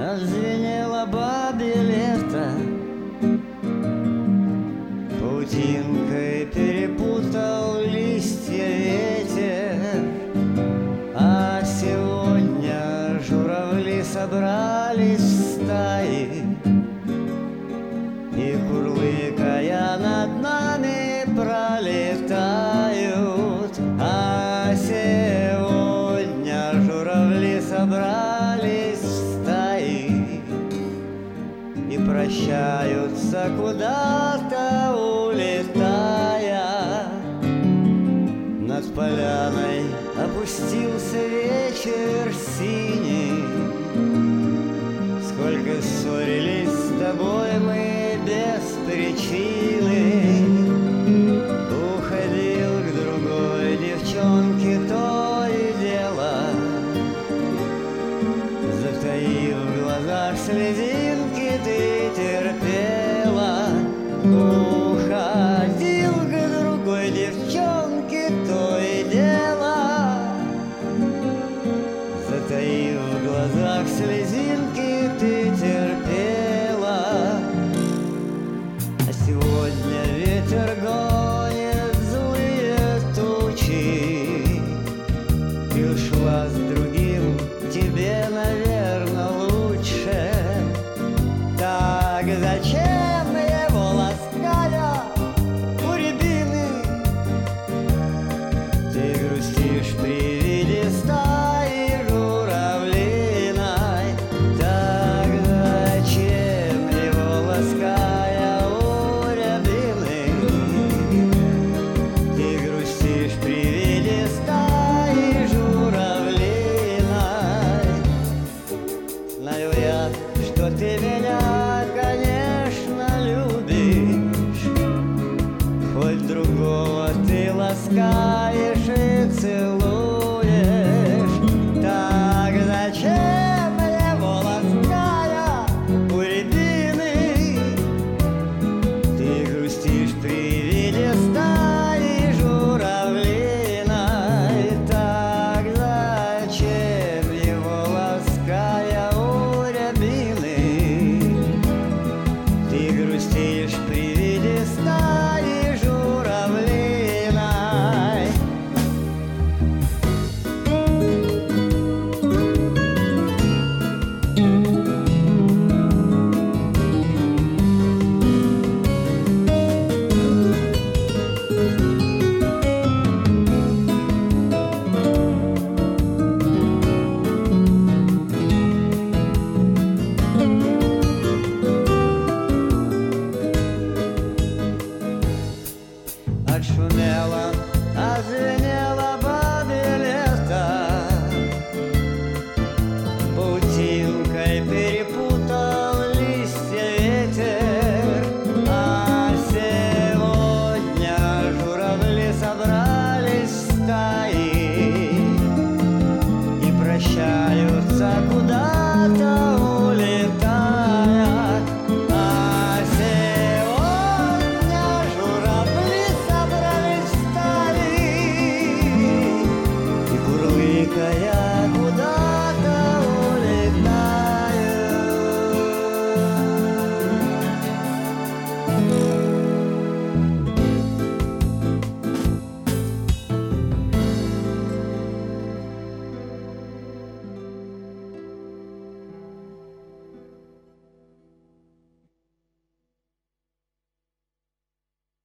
Отзвенело бабье лето, паутинкой перепутал листья ветер. А сегодня журавли собрались в стаи, и, курлыкая, над нами пролетают. А сегодня журавли собрались в стаи и прощаются, куда-то улетая. Над поляной опустился вечер синий. Сколько ссорились с тобой мы без причины. Уходил к другой девчонке, то и дело, затаив в глазах слезинки, ты терпела. Уходил к другой девчонке, то и дело, затаив в глазах слезинки, ты терпела. А сегодня ветер гонит злые тучи, и ушла с другим, тебе, наверное, лучше. Так зачем его лаская у рябины? Ты грустишь при виде стаи журавлиной. Так зачем его лаская у рябины? Ты грустишь при виде стаи журавлиной. Знаю я, что ты меня, конечно, любишь, хоть другого ты ласкаешь.